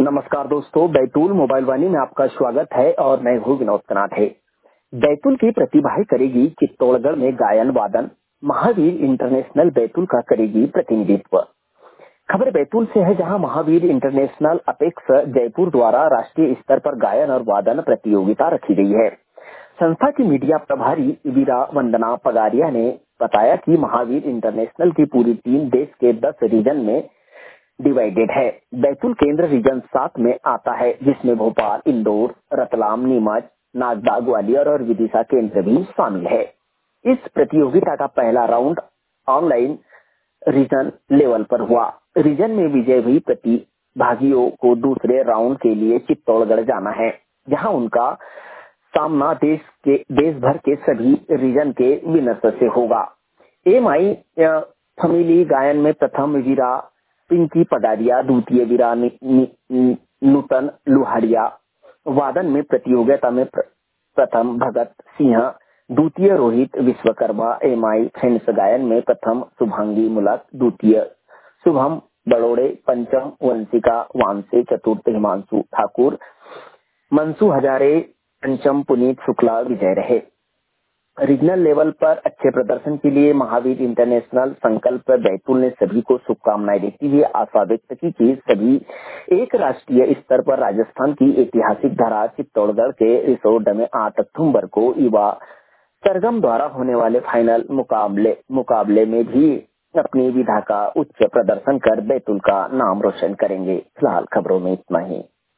नमस्कार दोस्तों, बैतूल मोबाइल वाणी में आपका स्वागत है और मैं हूँ विनोद कनाठे। बैतूल की प्रतिभाएं करेगी चित्तौड़गढ़ में गायन वादन। महावीर इंटरनेशनल बैतूल का करेगी प्रतिनिधित्व। खबर बैतूल से है, जहां महावीर इंटरनेशनल अपेक्स जयपुर द्वारा राष्ट्रीय स्तर पर गायन और वादन प्रतियोगिता रखी गई है। संस्था की मीडिया प्रभारी वीरा वंदना पगारिया ने बताया कि महावीर इंटरनेशनल की पूरी टीम देश के 10 रीजन में डिवाइडेड है। बैतूल केंद्र रीजन 7 में आता है, जिसमें भोपाल, इंदौर, रतलाम, नीमच, नागदा, ग्वालियर और विदिशा केंद्र भी शामिल है। इस प्रतियोगिता का पहला राउंड ऑनलाइन रीजन लेवल पर हुआ। रीजन में विजय हुई प्रतिभागियों को दूसरे राउंड के लिए चित्तौड़गढ़ जाना है, जहां उनका सामना देश भर के सभी रीजन के विनर्स से होगा। एमआई फैमिली गायन में प्रथम वीरा पिंकी पगारिया, द्वितीय वीरा नूतन लुहाड़िया, वादन में प्रतियोगिता में प्रथम भगत सिंह, द्वितीय रोहित विश्वकर्मा, एमआई फ्रेंड्स गायन में प्रथम शुभांगी मुलक, द्वितीय शुभम बड़ोड़े, पंचम वंशिका वानसे, चतुर्थ हिमांशु ठाकुर, मनसू हजारे, पंचम पुनीत शुक्ला विजय रहे। रीजनल लेवल पर अच्छे प्रदर्शन के लिए महावीर इंटरनेशनल संकल्प बैतूल ने सभी को शुभकामनाएं देती हुए आशा व्यक्त की कि सभी एक राष्ट्रीय स्तर पर राजस्थान की ऐतिहासिक धरा चित्तौड़गढ़ के रिसोर्ट में 8 अक्टूबर को युवा सरगम द्वारा होने वाले फाइनल मुकाबले में भी अपनी विधा का उच्च प्रदर्शन कर बैतूल का नाम रोशन करेंगे। फिलहाल खबरों में इतना ही।